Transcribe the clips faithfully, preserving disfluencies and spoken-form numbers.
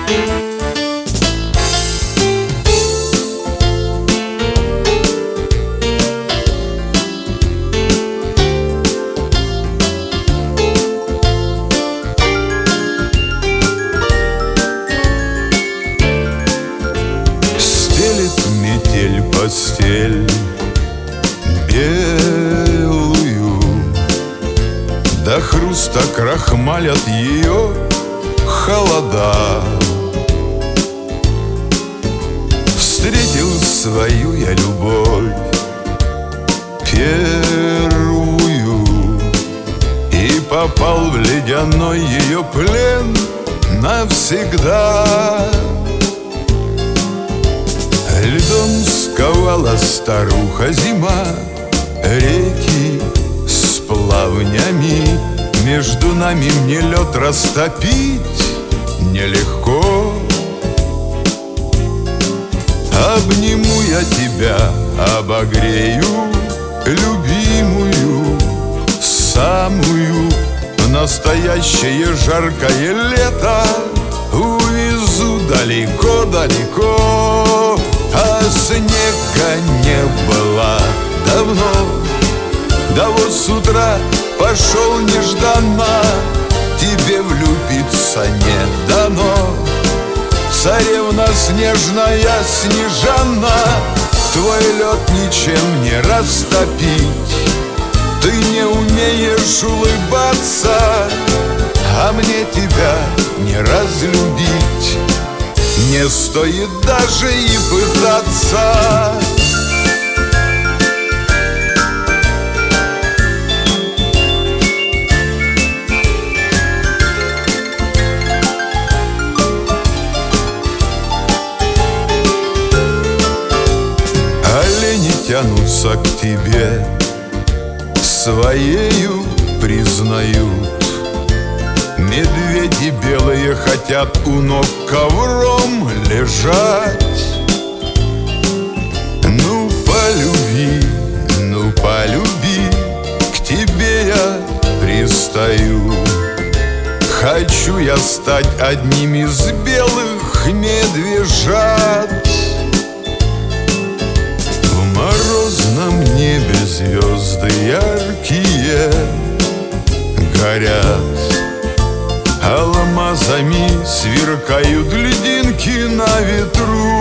Метель постель белую, до хруста крахмалят ее холода. Встретил свою я любовь первую и попал в ледяной ее плен навсегда. Льдом сковала старуха зима реки с плавнями. Между нами мне лед растопить нелегко. Обниму я тебя, обогрею, любимую, самую. В настоящее жаркое лето увезу далеко-далеко. А снега не было давно, да вот с утра пошел нежданно. Тебе влюбиться не дано, царевна снежная Снежанна. Твой лед ничем не растопить, ты не умеешь улыбаться, а мне тебя не разлюбить. Не стоит даже и пытаться. Олени тянутся к тебе, своею признают. Медведи белые хотят у ног ковром лежать. Ну, полюби, ну, полюби, к тебе я пристаю. Хочу я стать одним из белых медвежат. В морозном небе звезды яркие горят, алмазами сверкают льдинки на ветру.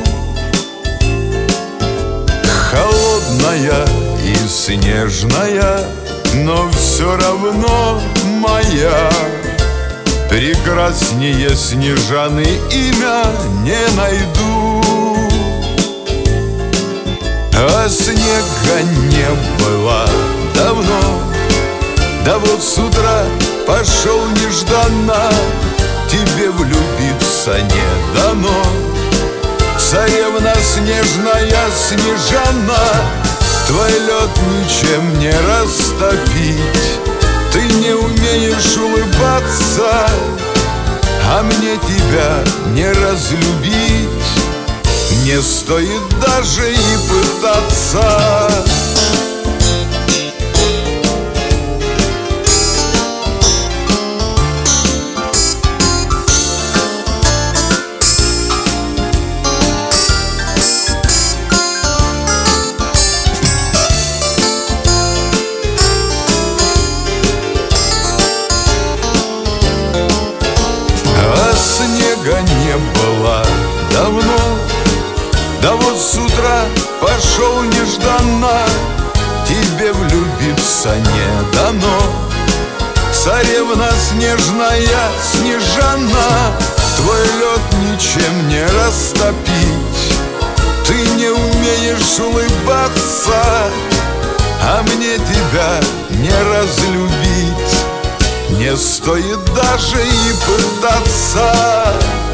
Холодная и снежная, но все равно моя. Прекраснее Снежаны имя не найду. А снега не было давно, да вот с утра пошел нежданно. Тебе влюбиться не дано, царевна снежная Снежанна. Твой лед ничем не растопить, ты не умеешь улыбаться, а мне тебя не разлюбить. Не стоит даже и пытаться. Снега не было давно, да вот с утра пошел нежданно. Тебе влюбиться не дано, царевна снежная Снежанна. Твой лед ничем не растопить, ты не умеешь улыбаться, а мне тебя не разлюбить. Не стоит даже и пытаться.